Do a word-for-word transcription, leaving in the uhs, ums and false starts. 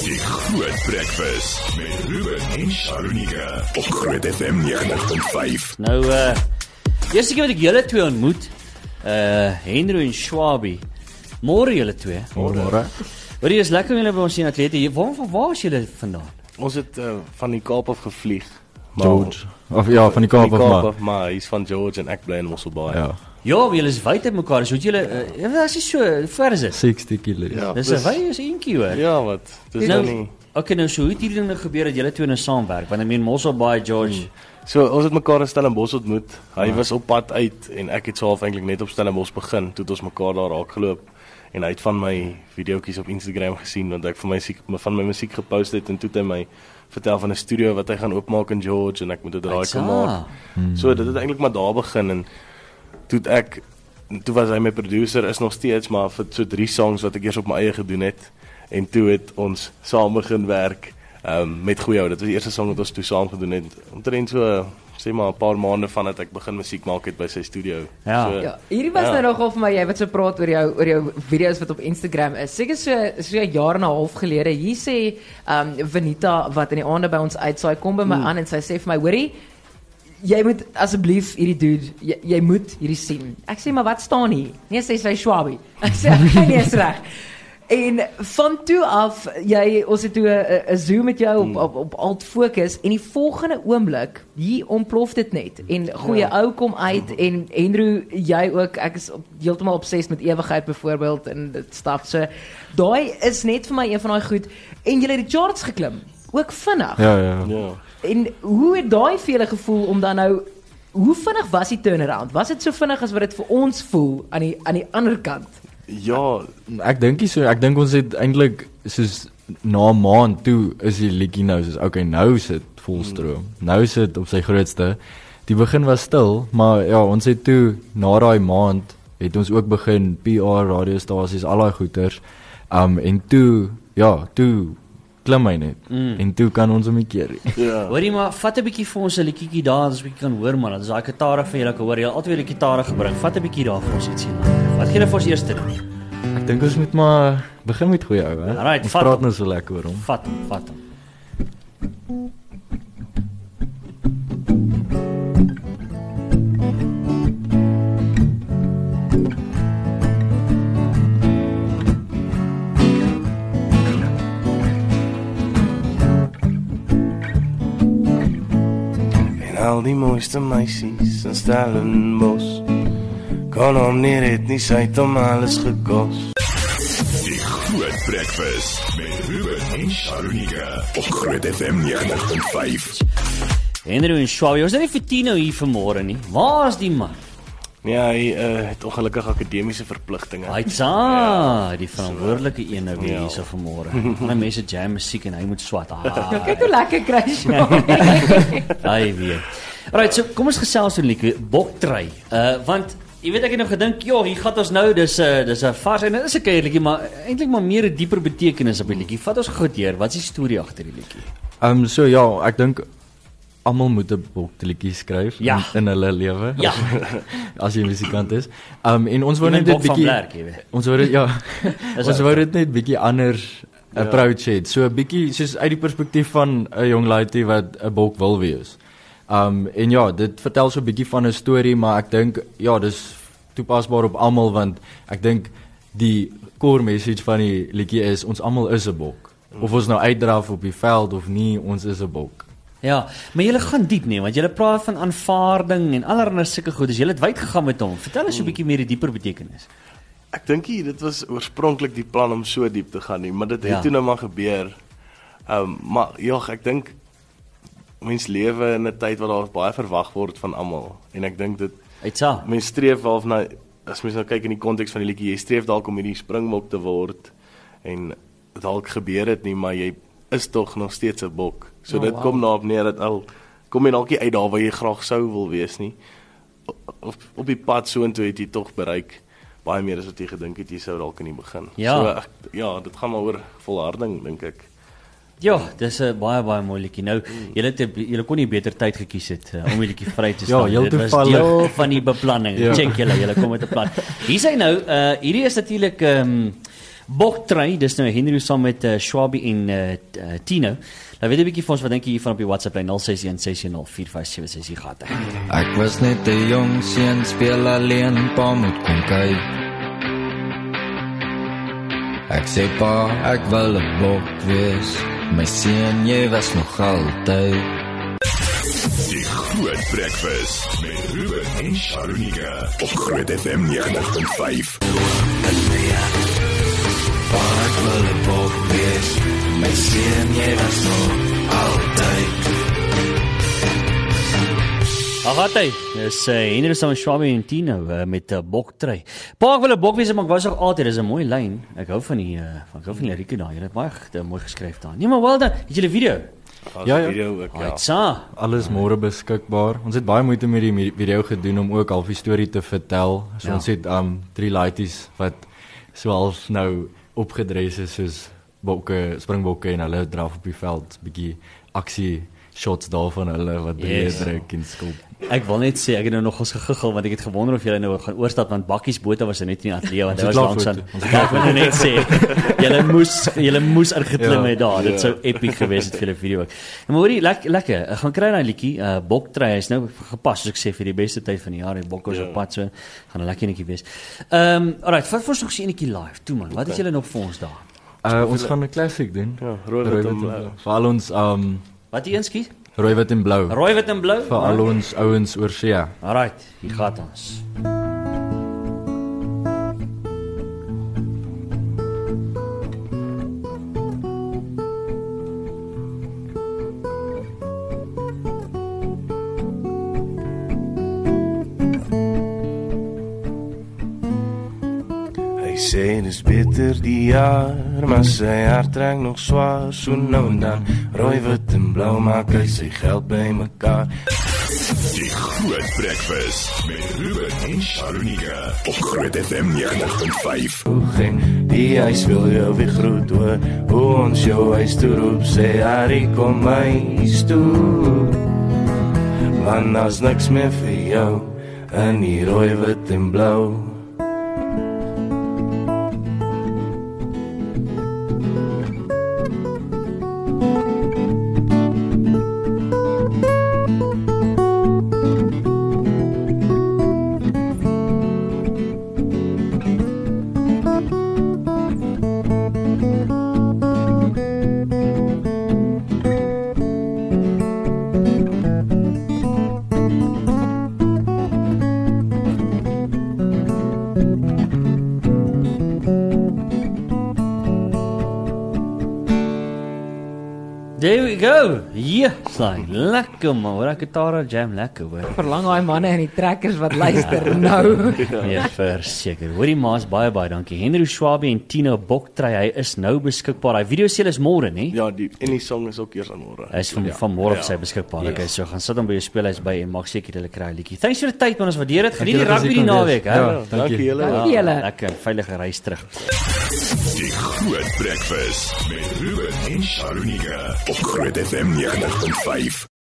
Die Groot Breakfast met Ruben en Sharonika op Groot F M negentig punt vyf. Nou, uh, eerste keer wat ek julle twee ontmoet, uh, Henry en Schwabi. Môre julle twee. Môre. Hoor jy, is lekker om julle by ons sien atlete. Waar, waar, waar is julle vandaan? Ons het uh, van die Kaap af gevlieg. George. Of ja, van die Kaap af maar. af, maar hy's van George en ek bly in Mosselbaai. Ja. Ja, julle is wyd uit mekaar. So julle, uh, wat is die so, hoe ver is dit? sixty kilo. Ja, Dis 'n wy is eentjie hoor. Ja, wat? Dis Nou, nou nie. okay, nou so hoe het hierdie ding gebeur dat julle twee nou saamwerk? Want ek meen Mosselbaai, George. Hmm. So ons het mekaar in Stellenbosch ontmoet. Hy was op pad uit en ek het so half eintlik net op Stellenbosch begin. Toe het ons mekaar daar raak geloop. En hy het van my videoetjies op Instagram gesien want ek van my musiek van my musiek gepost het en toe het hy my vertel van 'n studio wat hy gaan oopmaak in George en ek moet dit raai kom maak. Hmm. So dit het eintlik maar daar begin en toe het ek toe was hy my producer is nog steeds maar vir so drie songs wat ek eers op my eie gedoen het en toe het ons saam begin werk um, met Goeie. Dit was die eerste song wat ons toe saam gedoen het. Omtrent so sê maar 'n paar maande vandat ek begin musiek maak het by sy studio. Ja. So, Ja, hierdie was Ja. nou nogal vir my, jy wat so praat oor jou oor jou video's wat op Instagram is. Seker so so 'n jaar en 'n half gelede. Hier sê um Venita wat in die aande by ons uitsaai kom by my Hmm. aan en sy sê vir my, hoorie, jy moet asseblief hierdie dude, jy, jy moet hierdie sien. Ek sê maar wat staan hier? Nee, sê sy Schwabi. Ek sê nee, is reg. En van toe af, jy ons het toe 'n 'n Zoom met jou op op, op alt fokus en die volgende oomblik, hier ontplof dit net en Goeie Ja. Ou kom uit en Andrew, jy ook, ek is op, heeltemal obsessed met ewigheid byvoorbeeld en dit stap so. Daai is net vir my een van daai goed en jy het die charts geklim, ook vinnig. Ja, ja. ja. En hoe het daai vir julle gevoel om dan nou hoe vinnig was die turnaround? Was dit so vinnig as wat dit vir ons voel aan die aan die ander kant? Ja, Ek dink nie so, ek dink ons het eintlik soos na 'n maand toe is die liedjie nou soos okay, nou sit volstroom. Nou sit op sy grootste. Die begin was stil, maar ja, ons het toe na daai maand het ons ook begin P R radiostasies, al daai goeters. Um en toe ja, toe klim hy net. Mm. En toe kan ons hom nie keer nie. ja. Hoorie maar, vat 'n bietjie vir ons 'n liedjie daar, dat ons 'n bietjie kan hoor man. Dat is daai gitare vir julle kan hoor. Jy het altyd weer die gitare gebring. Vat 'n bietjie daar vir ons ietsie man. Wat gee jy vir ons eers doen? Ek dink ons moet maar begin met Goeie Ou, hè. Alright, Ons vat praat hom. nou so lekker oor hom. Vat hom, vat hom. En al die mooiste meisies in Stellenbosch kon hom nie red nie, sy het hom alles gekos. Die Groot Breakfast met Ruben en Sharonika op Groot F M negentig punt vyf. Henry en Schwabi, ons is nie vir Tino hier vanmôre nie. Waar is die man? Ja, hy uh, het ongelukkig akademiese verpligtinge. Aitsa, die verantwoordelike een nou weer Ja. hier so vanmôre. Ander mense jam musiek en hy moet swat. Ah, Kyk hoe lekker kry jy. hy weet. Alright, so kom ons gesels oor liedjie Boktrei. Uh want jy weet ek het nou gedink, ja, hier gaan ons nou, dis 'n uh, dis 'n vars en dit is 'n kuierliedjie, maar eintlik maar meer 'n dieper betekenis op die liedjie. Vat ons gou deur. Wat is die storie agter die liedjie? Um so ja, ek dink almal moet 'n bokliedjie skryf Ja. in, in hulle lewe. Ja. As jy musikant is. Um en ons wou Jy net bent dit Bok van bietjie Blerk, jy weet. ons wou dit ja. Is ons ook wou so. dit net bietjie anders approach het. So 'n bietjie soos uit die perspektief van 'n jong laaitie wat 'n bok wil wees. Um en ja, dit vertel so 'n bietjie van 'n storie, maar ek dink ja, dis toepasbaar op almal want ek dink die core message van die liedjie is ons almal is 'n bok. Of ons nou uitdraf op die veld of nie, ons is 'n bok. Ja, maar julle gaan diep nee, want julle praat van aanvaarding en allerlei sulke goed. Dus julle het wyd gegaan met hom. Vertel ons so 'n bietjie meer die dieper betekenis. Ek dink nie dit was oorspronklik die plan om so diep te gaan nie, maar dit het Ja. toe nou maar gebeur. Um maar ja, ek dink mens lewe in 'n tyd waar daar baie verwag word van almal en ek dink dit Aitsa. mens streef half na as mens nou kyk in die konteks van die liedjie, jy streef dalk om hierdie springbok te word en dalk gebeur dit nie, maar jy is tog nog steeds 'n bok. So Oh, dit wow. kom daarop neer dat al kom jy dalk nie uit daar waar jy graag sou wil wees nie. Op op die pad soontoe het jy tog bereik baie meer as wat jy gedink het jy sou dalk in die begin. Ja. So ek, ja, dit gaan maar oor volharding dink ek. Ja, dis 'n baie baie mooi liedjie. Nou, julle het julle kon nie beter tyd gekies het uh, om die liedjie vry te Ja, staan. heel Dit was toevallig. deel van die beplanning. Ja. Check julle, julle kom met 'n plan. Hier sê nou, uh hierdie is natuurlik ehm um, Boktrui, dis nou Henry saam met uh, Schwabi en uh, t- uh, Tino. Nou weet 'n bietjie vir ons wat dink jy hiervan op die WhatsApp lyn nul ses een ses nul vier vyf sewe ses gehad. Ek was net 'n jong seun, speel alleen, pa moet kom kyk. Ek sê pa, ek wil 'n bok wees, my seun, jy was nog altyd. Die Groot Breakfast met Ruben en Sharunika op Groot F M negentig punt vyf. Pa, ek wil 'n bok wees, my seun, jy was nog altyd. Agatay, dis uh, Henry saam met Schwabi en Tino uh, met 'n uh, boktrui. Pa, ek wil 'n bok wees, maar ek was nog altyd, dis 'n mooi lyn. Ek hou van die uh, van ek hou van die lirieke daar. Jy het baie uh, mooi geskryf daar. Nee, maar wel dan, het jy 'n video? Ja, ja. Video ook, ja. Aitsa. Alles môre beskikbaar. Ons het baie moeite met die mi- video gedoen om ook half die storie te vertel. So Ja. ons het um drie laities wat so half nou opgedres is soos bokke, springbokke en hulle draf op die veld, bietjie aksie shots daarvan hulle wat beheer Yes. druk en skop. Ek wil net sê ek het nou nog ons gegiggel want ek het gewonder of julle nou gaan oorstap want Bakkies Botha was net in die ateljee want hy Ons was het langs aan. klaar foto. Ons het Ek wil nou net sê julle moes julle moes ingeklim Ja. het daar. Dit sou epic gewees het vir 'n video ook. Nou, maar hoorie, lekker lekker. Ek gaan kry daai liedjie, uh, Boktrui is nou gepas soos ek sê vir die beste tyd van die jaar en bokke is op pad so. Gaan 'n lekker netjie wees. Ehm um, alright, vat vir ons nog so 'n netjie live. Toe man, wat het julle nog vir ons daar? Uh ons gaan 'n classic doen. Ja, rooi, wit en blou. Vir al ons um Wat die eenskies? rooi wit en blou. Rooi, wit en blou. Vir al ons ouens oor see. Alright, hier gaan ons. Hy sê dis beter die jaar, maar sy hart trek nog swaar, so nou en dan. Rooi, wit en blou maak hy sy geld bymekaar. Die Groot Breakfast met Ruben en Sharunika op Groot F M negentig punt vyf. En die huis wil jou weer groet hoor, hoe ons jou huis toe roep, sê Harry kom huis toe. Want daar's niks meer vir jou, in die rooi, wit en blou. There we go. Yeah, slide. Lekker man. Hoor ek Tara Jam lekker hoor. Verlang daai manne en die trekkers wat luister nou. Ja, verseker. Hoorie maas baie baie dankie. Henry Schwabi en Tino Boktrui, hy is nou beskikbaar. Hy video seel is môre, nê? Ja, die en die song is ook eers aan môre. Hy is van van môre op sy beskikbaar. Okay, so gaan sit hom by jou speelhuis by en maak seker hulle kry 'n liedjie. Thanks vir die tyd man, ons waardeer dit. Geniet die Dankie dat rugby jy die kon naweek, wees. hè. Ja, dankie julle. Dankie julle. Lekker, veilige reis terug. Die Groot Breakfast met Ruben en Sharunika op Groot F M negentig punt vyf.